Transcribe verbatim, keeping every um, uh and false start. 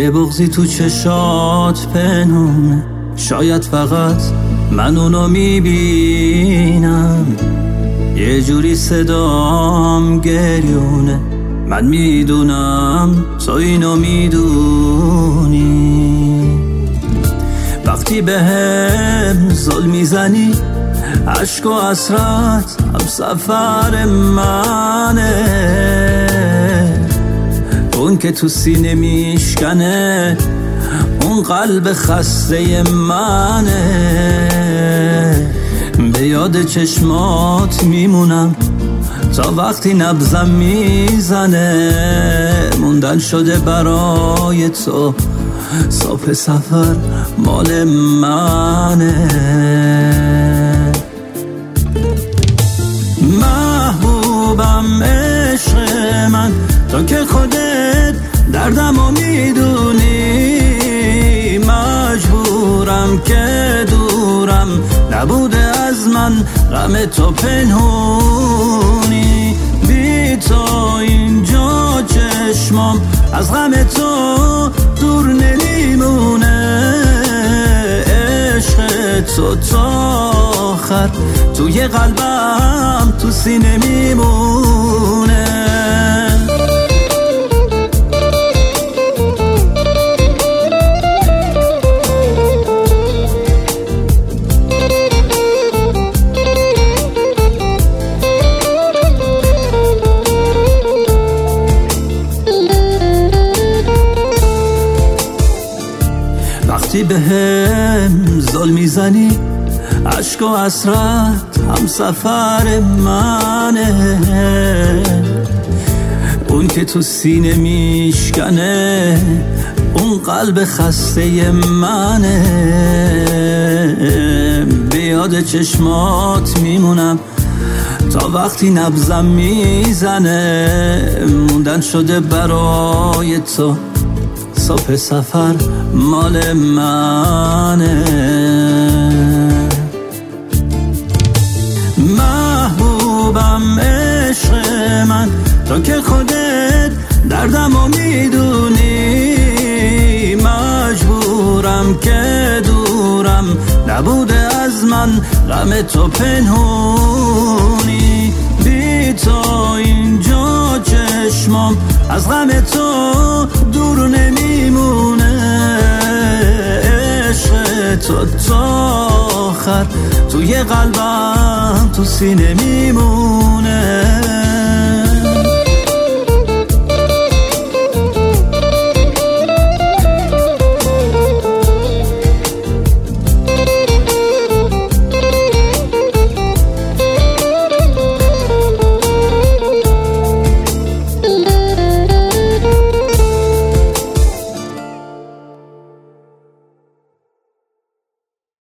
یه بغضی تو چشات پنهونه، شاید فقط من اونو میبینم. یه جوری صدام گریونه، من میدونم تو اینو میدونی. وقتی به هم ظلم میزنی، عشق و حسرت هم سفر منه. اون که تو سینه میشکنه، اون قلب خسته منه. به یاد چشمات میمونم تا وقتی نبضم میزنه. موندن شده برای تو، صبح سفر مال منه. محبوبم عشق من، تو که خودت دردمو میدونی. مجبورم که دورم نبوده از من، غم تو پنهونی. بی تو اینجا چشمام از غم تو دور نمیمونه. عشق تو تا آخر توی قلبم تو سینه میمونه. وقتی به هم ظلم میزنی، عشق و حسرت هم سفر منه. اون که تو سینه میشکنه، اون قلب خسته منه. به یاد چشمات میمونم تا وقتی نبضم میزنه. موندن شده برای تو، صبح سفر مال منه. محبوبم عشق من، تو که خودت دردمو میدونی. مجبورم که دورم نبوده از من، غم تو پنهونی. بی تو اینجا چشمام از غم تو دور نمیمونه. عشق تو تا آخر توی قلبم تو سینه میمونه.